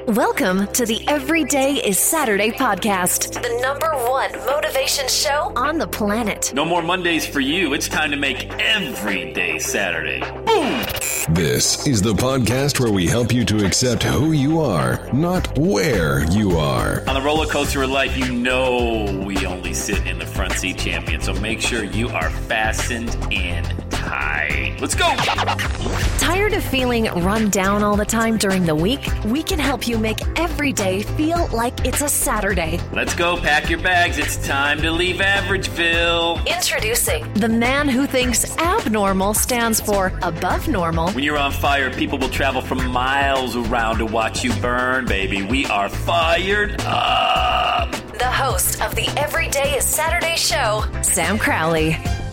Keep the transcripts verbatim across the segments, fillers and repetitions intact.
Welcome to the Everyday is Saturday podcast, the number one motivation show on the planet. No more Mondays for you. It's time to make every day Saturday. Boom! This is the podcast where we help you to accept who you are, not where you are. On the roller coaster of life, you know we only sit in the front seat, champion, so make sure you are fastened in tight. Let's go! Tired of feeling run down all the time during the week? We can help you make every day feel like it's a Saturday. Let's go, pack your bags. It's time to leave Averageville. Introducing the man who thinks abnormal stands for above normal. When you're on fire, people will travel from miles around to watch you burn, baby. We are fired up. The host of the Everyday is Saturday show, Sam Crowley.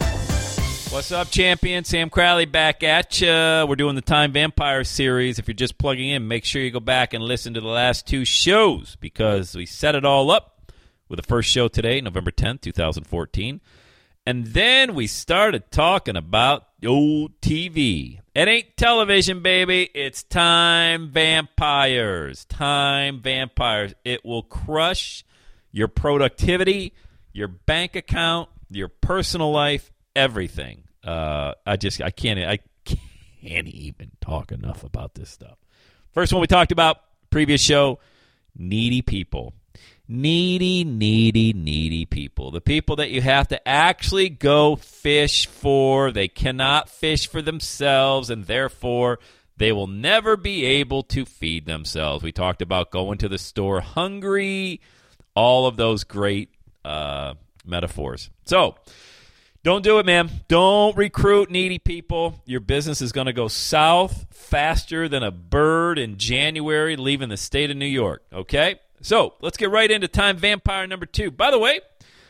What's up, champion? Sam Crowley back at ya. We're doing the Time Vampire series. If you're just plugging in, make sure you go back and listen to the last two shows because we set it all up with the first show today, November tenth, twenty fourteen. And then we started talking about old T V. It ain't television, baby. It's Time Vampires. Time Vampires. It will crush your productivity, your bank account, your personal life, everything. Uh, I just I can't I can't even talk enough about this stuff. First one we talked about previous show, needy people. Needy, needy, needy people. The people that you have to actually go fish for. They cannot fish for themselves, and therefore they will never be able to feed themselves. We talked about going to the store hungry, all of those great uh, metaphors. So, don't do it, man. Don't recruit needy people. Your business is going to go south faster than a bird in January leaving the state of New York, okay? So let's get right into Time Vampire number two. By the way,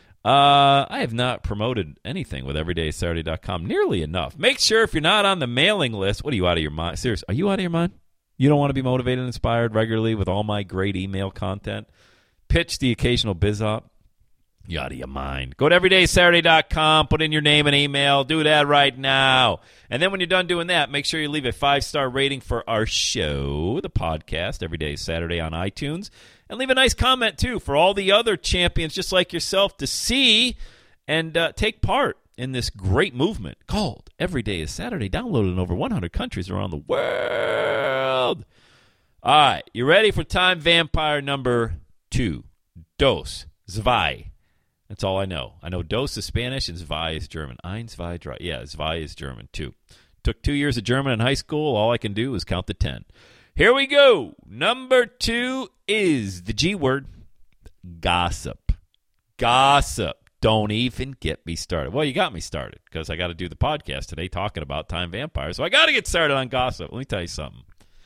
uh, I have not promoted anything with everyday saturday dot com nearly enough. Make sure if you're not on the mailing list, what are you out of your mind? Seriously, are you out of your mind? You don't want to be motivated and inspired regularly with all my great email content? Pitch the occasional biz op? You out of your mind. Go to everyday saturday dot com, put in your name and email. Do that right now. And then when you're done doing that, make sure you leave a five-star rating for our show, the podcast, Everyday Saturday on iTunes. And leave a nice comment, too, for all the other champions just like yourself to see and uh, take part in this great movement called Everyday is Saturday, downloaded in over one hundred countries around the world. All right, you ready for Time Vampire number two? Dos, zwei. That's all I know. I know dos is Spanish and zwei is German. Ein, zwei, drei. Yeah, zwei is German, too. Took two years of German in high school. All I can do is count to ten. Here we go. Number two is the G word, gossip. Gossip. Don't even get me started. Well, you got me started because I got to do the podcast today talking about Time Vampires. So I got to get started on gossip. Let me tell you something.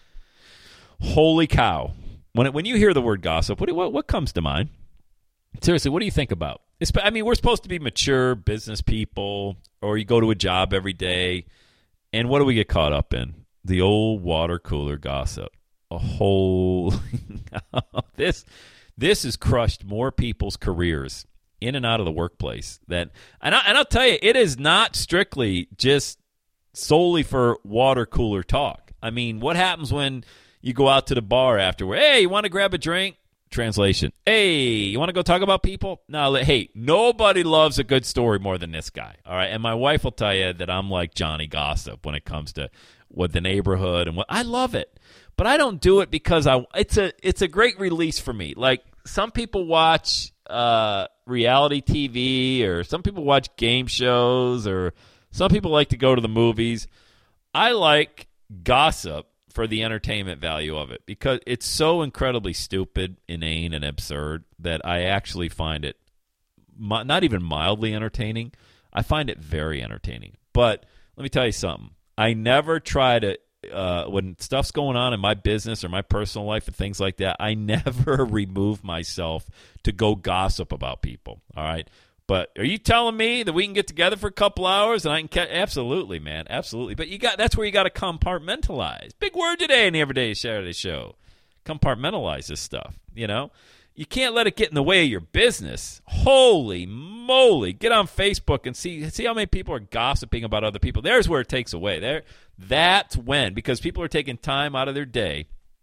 Holy cow. When it, when you hear the word gossip, what, what, what comes to mind? Seriously, what do you think about? It's, I mean, we're supposed to be mature business people, or you go to a job every day, and what do we get caught up in? The old water cooler gossip. A whole this this has crushed more people's careers in and out of the workplace. That and, I, and I'll tell you, it is not strictly just solely for water cooler talk. I mean, what happens when you go out to the bar afterward? Hey, you want to grab a drink? Translation. Hey, you want to go talk about people? No, hey, nobody loves a good story more than this guy. All right, and my wife will tell you that I'm like Johnny Gossip when it comes to what the neighborhood and what I love it, but I don't do it because I. It's a it's a great release for me. Like some people watch uh, reality T V, or some people watch game shows, or some people like to go to the movies. I like gossip for the entertainment value of it because it's so incredibly stupid, inane, and absurd that I actually find it mi- not even mildly entertaining. I find it very entertaining. But let me tell you something. I never try to, uh, when stuff's going on in my business or my personal life and things like that, I never remove myself to go gossip about people, all right? But are you telling me that we can get together for a couple hours and I can catch? Absolutely, man, absolutely. But you got that's where you got to compartmentalize. Big word today in the Everyday Saturday show. Compartmentalize this stuff, you know? You can't let it get in the way of your business. Holy moly. Get on Facebook and see see how many people are gossiping about other people. There's where it takes away. There, that's when, because people are taking time out of their day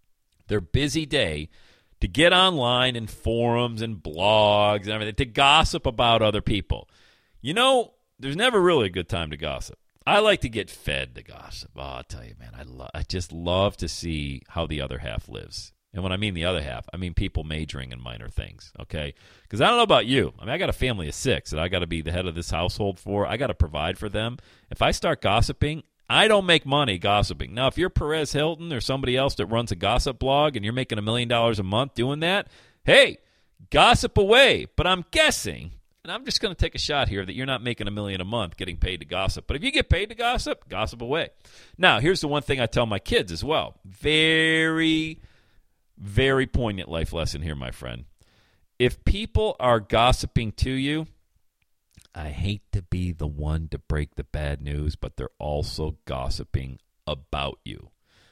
their busy day to get online in forums and blogs and everything to gossip about other people. You know, there's never really a good time to gossip. I like to get fed the gossip. Oh, I'll tell you, man, I, lo- I just love to see how the other half lives. And when I mean the other half, I mean people majoring in minor things, okay? Because I don't know about you. I mean, I got a family of six that I got to be the head of this household for. I got to provide for them. If I start gossiping, I don't make money gossiping. Now, if you're Perez Hilton or somebody else that runs a gossip blog and you're making a million dollars a month doing that, hey, gossip away. But I'm guessing, and I'm just going to take a shot here, that you're not making a million a month getting paid to gossip. But if you get paid to gossip, gossip away. Now, here's the one thing I tell my kids as well. Very, very poignant life lesson here, my friend. If people are gossiping to you, I hate to be the one to break the bad news, but they're also gossiping about you.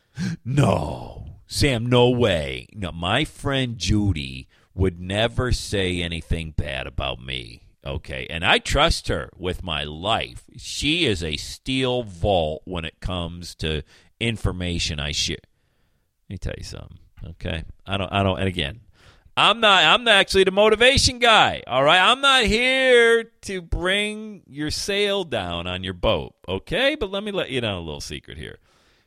No, Sam, no way. No, my friend Judy would never say anything bad about me, okay? And I trust her with my life. She is a steel vault when it comes to information I share. Let me tell you something, okay? I don't, I don't, and again, I'm not I'm not actually the motivation guy, all right? I'm not here to bring your sail down on your boat, okay? But let me let you know a little secret here.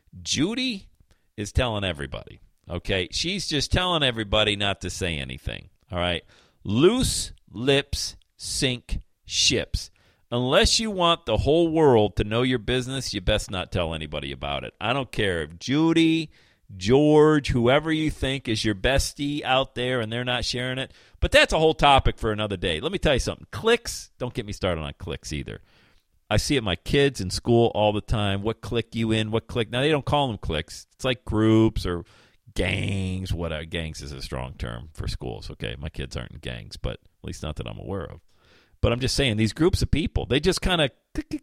Judy is telling everybody, okay? She's just telling everybody not to say anything, all right? Loose lips sink ships. Unless you want the whole world to know your business, you best not tell anybody about it. I don't care if Judy, George, whoever you think is your bestie out there and they're not sharing it. But that's a whole topic for another day. Let me tell you something. Clicks, don't get me started on clicks either. I see it my kids in school all the time. What click you in? What click? Now, they don't call them clicks. It's like groups or gangs. Whatever. Gangs is a strong term for schools, okay? My kids aren't in gangs, but at least not that I'm aware of. But I'm just saying, these groups of people, they just kind of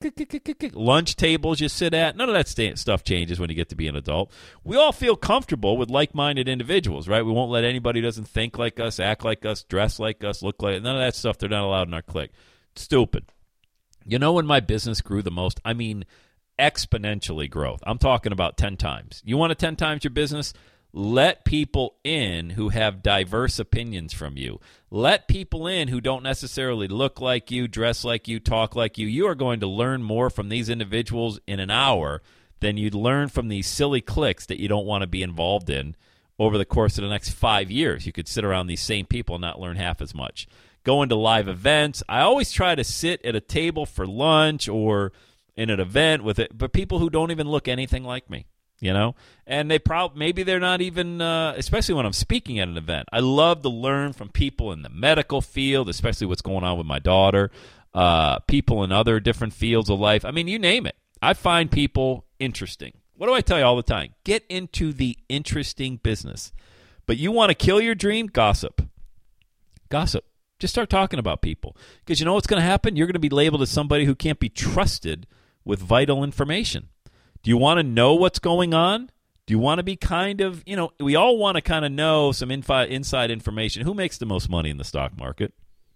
lunch tables you sit at. None of that st- stuff changes when you get to be an adult. We all feel comfortable with like-minded individuals, right? We won't let anybody who doesn't think like us, act like us, dress like us, look like us. None of that stuff, they're not allowed in our clique. Stupid. You know when my business grew the most? I mean, exponentially growth. I'm talking about ten times. You want to ten times your business? Let people in who have diverse opinions from you. Let people in who don't necessarily look like you, dress like you, talk like you. You are going to learn more from these individuals in an hour than you'd learn from these silly cliques that you don't want to be involved in over the course of the next five years. You could sit around these same people and not learn half as much. Go into live events. I always try to sit at a table for lunch or in an event with it, but people who don't even look anything like me. You know, and they probably maybe they're not even, uh, especially when I'm speaking at an event. I love to learn from people in the medical field, especially what's going on with my daughter, uh, people in other different fields of life. I mean, you name it. I find people interesting. What do I tell you all the time? Get into the interesting business. But you want to kill your dream? Gossip. Gossip. Just start talking about people. Because you know what's going to happen? You're going to be labeled as somebody who can't be trusted with vital information. Do you want to know what's going on? Do you want to be kind of, you know, we all want to kind of know some infi- inside information. Who makes the most money in the stock market?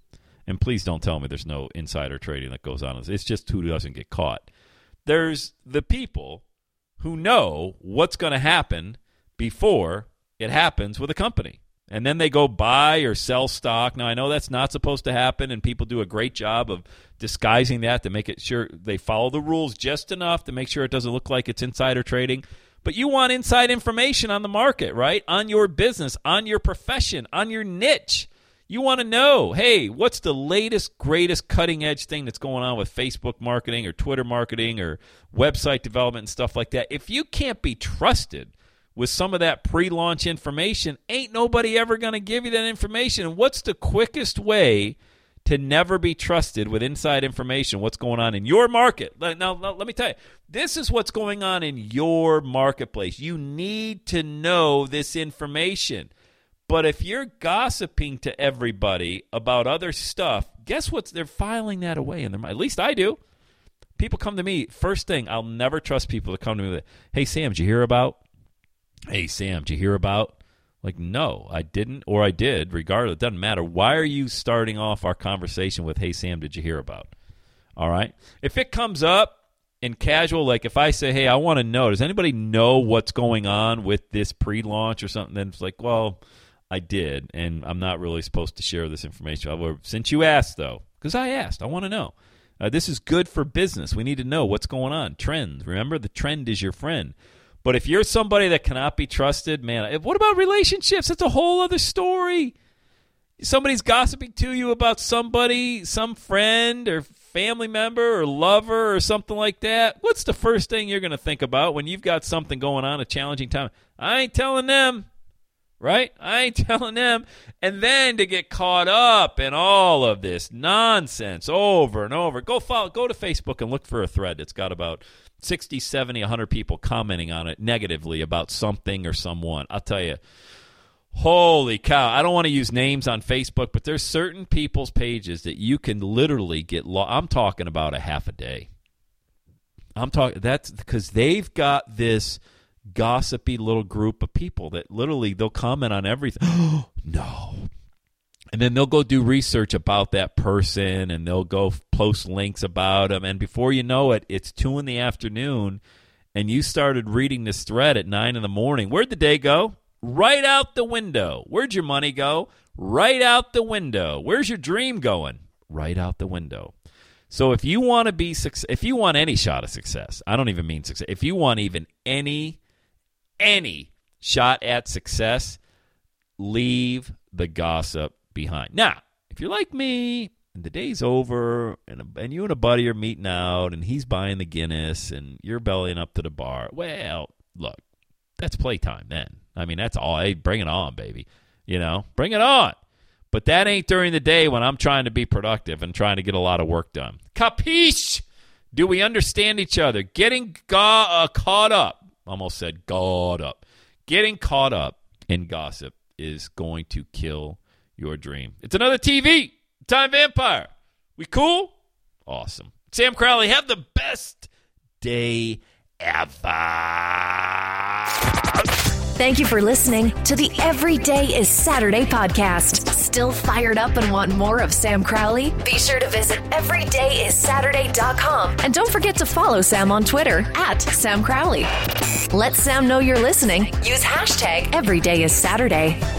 And please don't tell me there's no insider trading that goes on. It's just who doesn't get caught. There's the people who know what's going to happen before it happens with a company. And then they go buy or sell stock. Now, I know that's not supposed to happen, and people do a great job of disguising that to make it sure they follow the rules just enough to make sure it doesn't look like it's insider trading. But you want inside information on the market, right? On your business, on your profession, on your niche. You want to know, hey, what's the latest, greatest cutting-edge thing that's going on with Facebook marketing or Twitter marketing or website development and stuff like that? If you can't be trusted with some of that pre-launch information, ain't nobody ever going to give you that information. And what's the quickest way to never be trusted with inside information? What's going on in your market? Now, now, let me tell you, this is what's going on in your marketplace. You need to know this information. But if you're gossiping to everybody about other stuff, guess what? They're filing that away in their mind. At least I do. People come to me, first thing, I'll never trust people to come to me with, hey, Sam, did you hear about? Hey, Sam, did you hear about? Like, no, I didn't, or I did, regardless. It doesn't matter. Why are you starting off our conversation with, hey, Sam, did you hear about? All right? If it comes up in casual, like if I say, hey, I want to know, does anybody know what's going on with this pre-launch or something? Then it's like, well, I did, and I'm not really supposed to share this information. However, since you asked, though, because I asked, I want to know. Uh, this is good for business. We need to know what's going on. Trends. Remember, the trend is your friend. But if you're somebody that cannot be trusted, man, what about relationships? That's a whole other story. Somebody's gossiping to you about somebody, some friend or family member or lover or something like that. What's the first thing you're going to think about when you've got something going on, a challenging time? I ain't telling them, right? I ain't telling them. And then to get caught up in all of this nonsense over and over. Go follow, go to Facebook and look for a thread that's got about sixty, seventy, one hundred people commenting on it negatively about something or someone. I'll tell you, holy cow. I don't want to use names on Facebook, but there's certain people's pages that you can literally get lost. I'm talking about a half a day. I'm talking, that's because they've got this gossipy little group of people that literally they'll comment on everything. Oh, no. And then they'll go do research about that person, and they'll go post links about them. And before you know it, it's two in the afternoon, and you started reading this thread at nine in the morning. Where'd the day go? Right out the window. Where'd your money go? Right out the window. Where's your dream going? Right out the window. So if you want to be, if you want any shot of success, I don't even mean success. If you want even any, any shot at success, leave the gossip behind. Now, if you're like me and the day's over and, a, and you and a buddy are meeting out and he's buying the Guinness and you're bellying up to the bar, well, look, that's playtime then. I mean, that's all. Hey, bring it on, baby. You know, bring it on. But that ain't during the day when I'm trying to be productive and trying to get a lot of work done. Capiche? Do we understand each other? Getting ga- uh, caught up, almost said caught up. Getting caught up in gossip is going to kill your dream. It's another T V, Time Vampire. We cool? Awesome. Sam Crowley, have the best day ever. Thank you for listening to the Every Day is Saturday podcast. Still fired up and want more of Sam Crowley? Be sure to visit every day is saturday dot com. And don't forget to follow Sam on Twitter at Sam Crowley. Let Sam know you're listening. Use hashtag Every Day is Saturday.